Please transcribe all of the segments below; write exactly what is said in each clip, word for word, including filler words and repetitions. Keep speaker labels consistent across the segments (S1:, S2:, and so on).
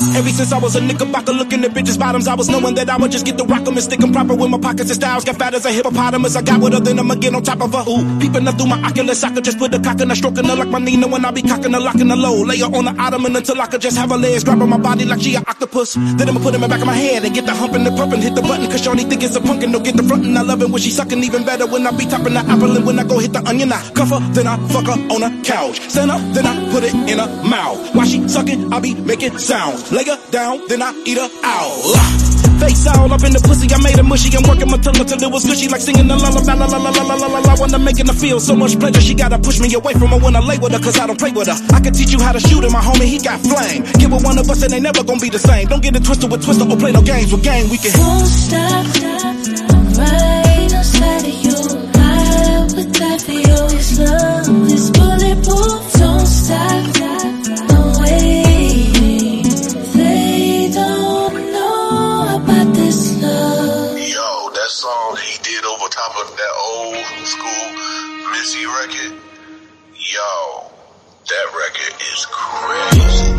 S1: Ever since I was a knickerbocker looking at bitches' bottoms, I was knowing that I would just get the rock 'em and stick 'em proper with my pockets and styles. Got fat as a hippopotamus. I got with her, then I'ma get on top of her. Ooh, peeping up through my oculus, I could just put a cock in her, stroking her like my Nina when I be cocking her, locking her low. Lay her on the ottoman until I could just have her legs grabbing my body like she an octopus. Then I'ma put him in the back of my head and get the humping and pumping, hit the button, cause shorty think it's a pumpkin. Don't get the frontin', I love it when she sucking, even better when I be topping the apple. And when I go hit the onion, I cuff her, then I fuck her on the couch. Send her, then I put it in her mouth. While she sucking, I be making sounds. Lay her down, then I eat her out. Face all up in the pussy, I made her mushy. I'm working my tongue until it was gushy, like singing the lullaby, la la la la la la la la. When I'm making her feel so much pleasure, she gotta push me away from her when I lay with her, cause I don't play with her. I can teach you how to shoot, and my homie, he got flame. Get with one of us and they never gonna be the same. Don't get it twisted with Twister or play no games with game. We can
S2: won't stop, I'm right outside of you. I would die for you. This love is bulletproof. Don't stop, don't wait. They don't know about this love.
S3: Yo, that song he did over top of that old school Missy record. Yo, that record is crazy.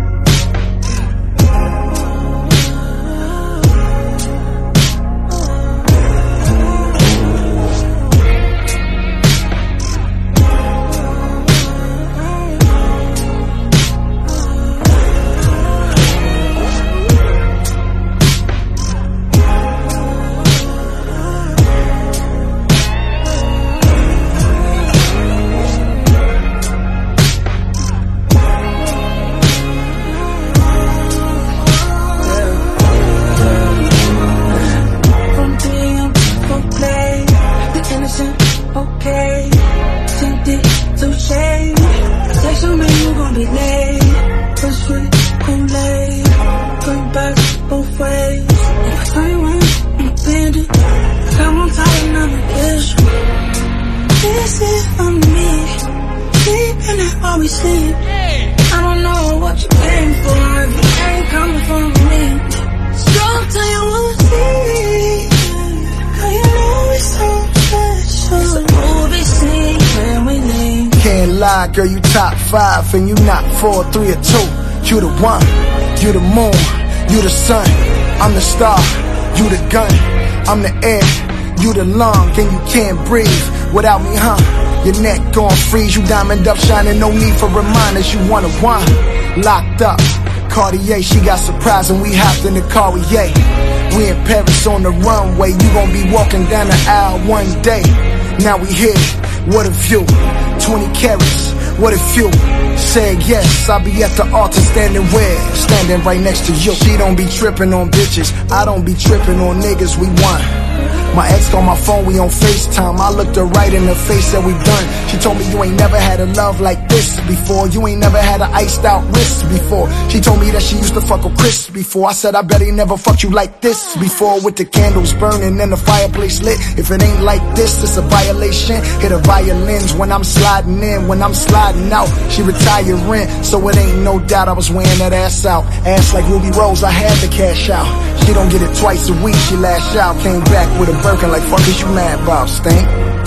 S4: Girl, you top five and you not four, three, or two. You the one, you the moon, you the sun. I'm the star, you the gun. I'm the air, you the lung, and you can't breathe without me, huh? Your neck gon' freeze, you diamond up shining, no need for reminders. You wanna one, locked up. Cartier, she got surprised and we hopped in the car, we yay. We in Paris on the runway, you gon' be walking down the aisle one day. Now we here, what a view, twenty carats. What if you said yes? I'll be at the altar standing where? Standing right next to you. She don't be tripping on bitches, I don't be tripping on niggas, we won. My ex on my phone, we on FaceTime. I looked her right in the face, said we done. She told me you ain't never had a love like this before. You ain't never had an iced out wrist before. She told me that she used to fuck with Chris before. I said I bet he never fucked you like this before. With the candles burning and the fireplace lit. If it ain't like this, it's a violation. Hit her violins when I'm sliding in, when I'm sliding out. She retiring, so it ain't no doubt I was wearing that ass out. Ass like Ruby Rose, I had to cash out. She don't get it twice a week, she lash out. Came back with a Birkin like fuck is you mad about, stink?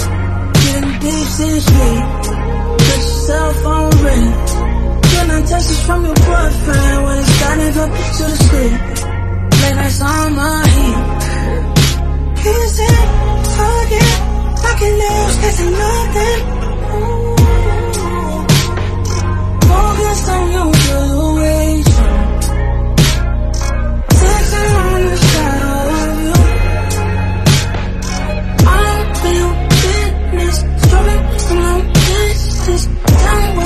S2: Getting deep seriously, put yourself on ring. Getting texts from your boyfriend when it's starting up to the street. Late nights on my heat. Kissing, talking, talking nails, kissing nothing. Focus on your situation. Texting on the shadow of you. I feel fitness, struggling from long distance. Tell me